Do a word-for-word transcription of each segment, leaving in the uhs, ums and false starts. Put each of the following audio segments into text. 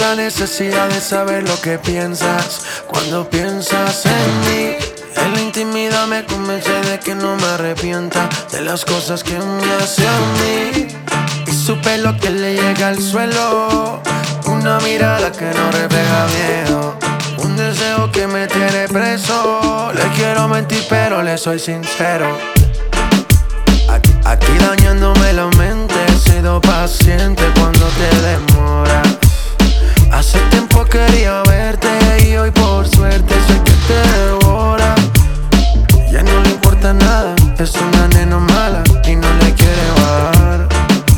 la necesidad de saber lo que piensas cuando piensas en mí. En la intimidad me convence de que no me arrepienta de las cosas que me hace a mí. Y su pelo que le llega al suelo, una mirada que no refleja miedo, un deseo que me tiene preso. Le quiero mentir pero le soy sincero. Aquí, aquí dañándome la mente, he sido paciente cuando te demoras. Hace tiempo quería verte y hoy por suerte sé que te devora. Ya no le importa nada, es una nena mala y no le quiere bajar.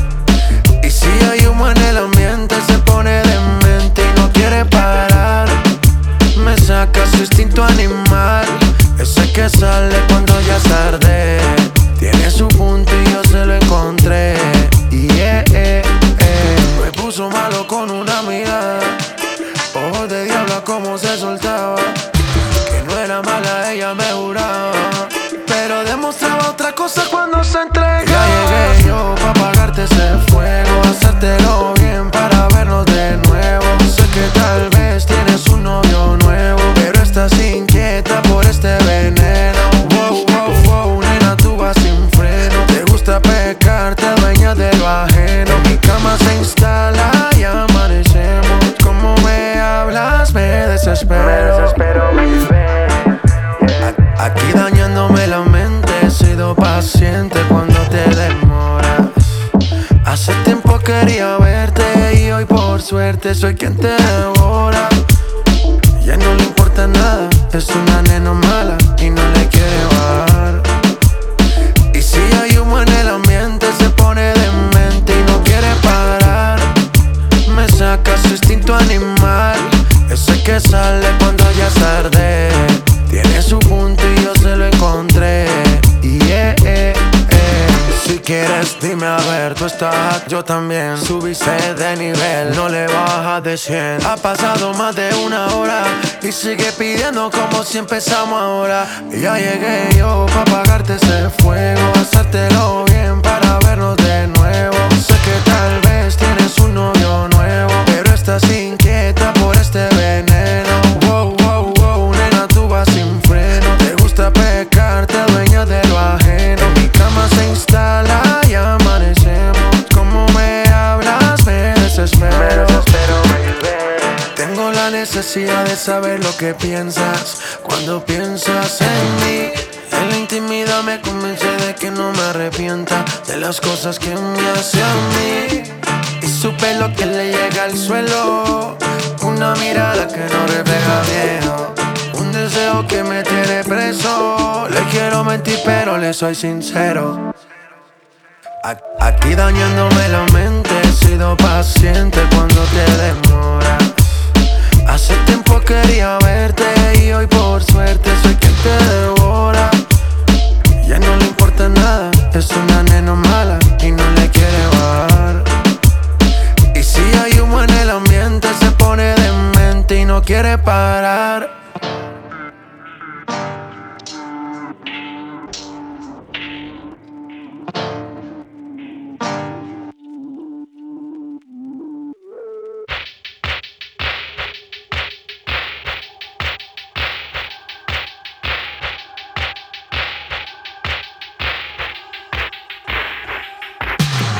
Y si hay humo en el ambiente se pone demente y no quiere parar. Me saca su instinto animal, ese que sale cuando ya es tarde. Tiene su punto y yo se lo encontré. Yeah, yeah, yeah. Me puso malo con una mirada, ojos de diablo como se soltaba. Que no era mala, ella me juraba, pero demostraba otra cosa cuando se entregaba. Ya llegué yo pa' apagarte ese fuego, hacértelo bien para vernos de nuevo. Sé que tal vez tienes un novio nuevo, pero estás inquieta por este veneno. Wow, wow, wow, nena, tú vas sin freno. Te gusta pecar, te adueñas de lo ajeno. Mi cama se instala y amanecemos. Como me hablas me desespero. Me desespero, baby. Aquí dañándome la mente, he sido paciente cuando te demoras. Hace tiempo quería verte y hoy por suerte soy quien te devora. Ya no le importa nada, es una nena mala y no le quiere bajar. Y si hay humo en el ambiente se pone demente y no quiere parar. Me saca su instinto animal, ese que sale cuando ya es tarde. Tiene su punto y yo se lo encontré. Yeah, yeah, yeah. Si quieres dime a ver, tú estás, yo también. Subiste de nivel, no le bajas de cien. Ha pasado más de una hora y sigue pidiendo como si empezamos ahora. Ya llegué yo pa' apagarte ese fuego, hacértelo bien para vernos de nuevo. Sé que tal vez tienes un novio nuevo, pero estás inquieta por este veneno. Wow, wow, wow, nena, tú vas sin freno. Te gusta pecar, te adueñas de lo ajeno. Mi cama se instala y amanecemos. Como me hablas me desespero. Me desespero, baby. Tengo la necesidad de saber lo que piensas cuando piensas en mí. En la intimidad me convence de que no me arrepienta de las cosas que me hace a mí. Y su pelo que le llega al suelo, una mirada que no refleja miedo, un deseo que me tiene preso. Le quiero mentir pero le soy sincero. Aquí dañándome la mente, he sido paciente cuando te demoras. Hace tiempo quería verte y hoy por suerte soy quien te devora. Ya no le importa nada, es una nena mala y no le quiere bajar. Y si hay humo en el ambiente se pone demente y no quiere parar.